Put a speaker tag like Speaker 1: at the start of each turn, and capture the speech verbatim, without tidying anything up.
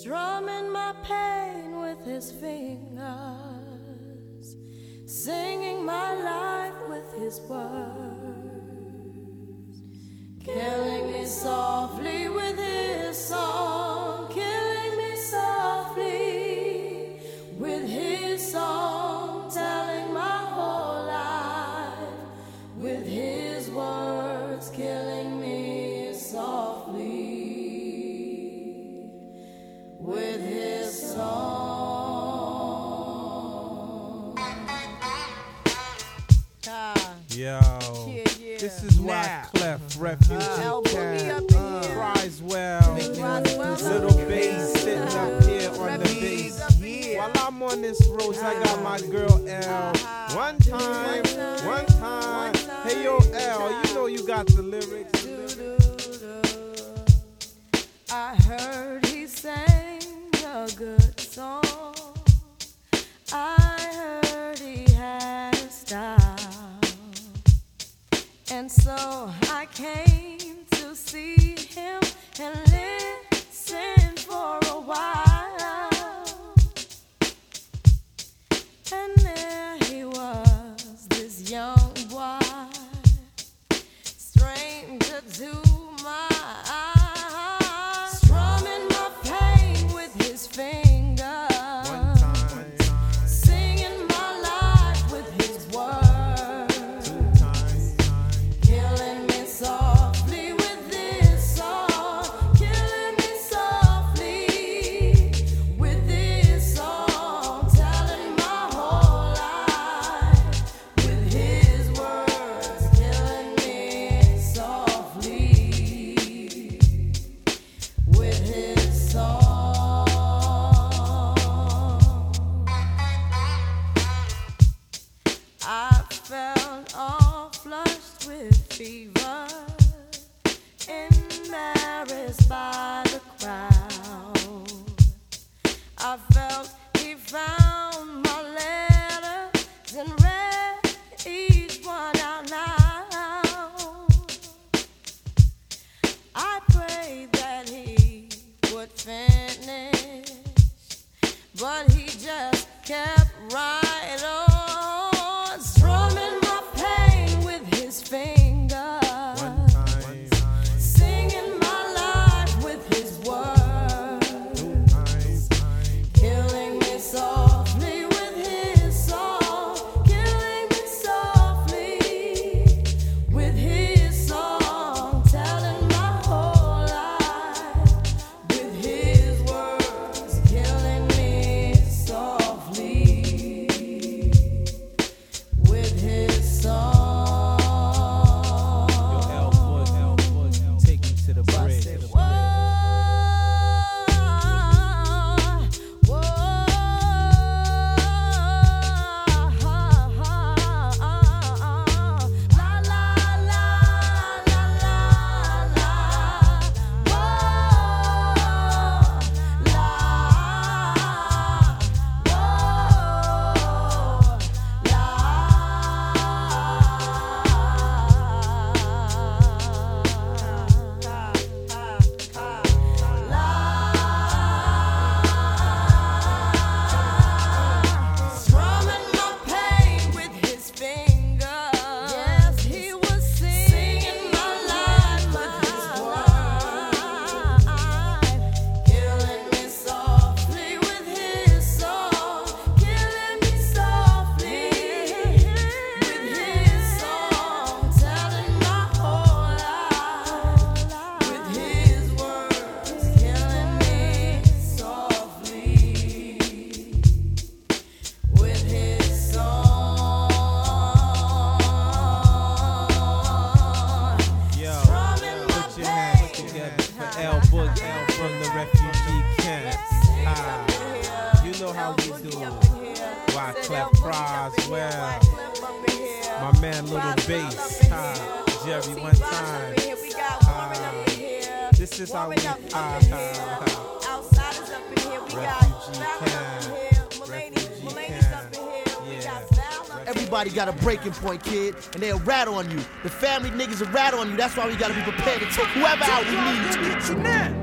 Speaker 1: strumming my pain with his fingers, singing my life with his words, killing me softly with his song, killing me softly with his song, telling my whole life with his words, killing me softly with his song.
Speaker 2: Ah.
Speaker 3: Yo,
Speaker 2: Yeah, yeah.
Speaker 3: this is why
Speaker 2: Now.
Speaker 3: Clef, Refugee
Speaker 2: Uh,
Speaker 3: Cat,
Speaker 2: Boogie up in here.
Speaker 3: Criswell,
Speaker 2: Criswell
Speaker 3: Little
Speaker 2: up in
Speaker 3: Bass
Speaker 2: here.
Speaker 3: sitting up here on the
Speaker 2: Refugees
Speaker 3: bass.
Speaker 2: up in here.
Speaker 3: While I'm on this road, I got my girl L. One time, one time. Hey yo, L, you know you got the lyrics.
Speaker 1: I heard he sang a good song. I heard he had a style. And so I came to see him and listen for a while. And there he was, this young boy, stranger to my eyes, strumming my pain with his fingers,
Speaker 3: One time,
Speaker 1: singing my life with his words,
Speaker 3: two times,
Speaker 1: killing me softly with this song, killing me softly with this song, telling my whole life with his words, killing me softly with his song. I felt all flushed with fever, embarrassed by the crowd. I felt he found my letters and read each one out loud. I prayed that he would finish, but he just kept right on, strumming my pain with his fingers,
Speaker 3: one time,
Speaker 1: singing my life with his words,
Speaker 3: two times,
Speaker 1: killing me softly with his song, killing me softly with his song, telling my whole life with his words, killing me softly with his song.
Speaker 3: Yo, L Book, L Book, take me to the bridge.
Speaker 1: Whoa, whoa, la la la la la la, whoa, la, strumming my pain with his fingers. Yes, he was singing my life with his words, killing me softly with his song, killing me softly with his song, telling my whole life with his words, killing me softly with his song.
Speaker 3: Yo,
Speaker 1: Strumming my
Speaker 3: put your hands
Speaker 1: pain.
Speaker 3: together for L Book, L from the refugee camp. Ah, you know how we do. Why Clef Criswell, my man Little Bass, ah, Jerry one time. Ah, this is how we, ah, ah, ah.
Speaker 2: Outsiders up in here. We got
Speaker 3: Refugee
Speaker 2: Malcolm
Speaker 3: camp.
Speaker 2: up in here. Mulaney's
Speaker 3: Refugee
Speaker 2: Mulaney's
Speaker 3: camp.
Speaker 2: up in here. We
Speaker 3: Yeah.
Speaker 2: got Sal up in here.
Speaker 4: Everybody got a breaking point, kid, and they'll rat on you. The family niggas will rat on you. That's why we gotta be prepared to take whoever out we need to.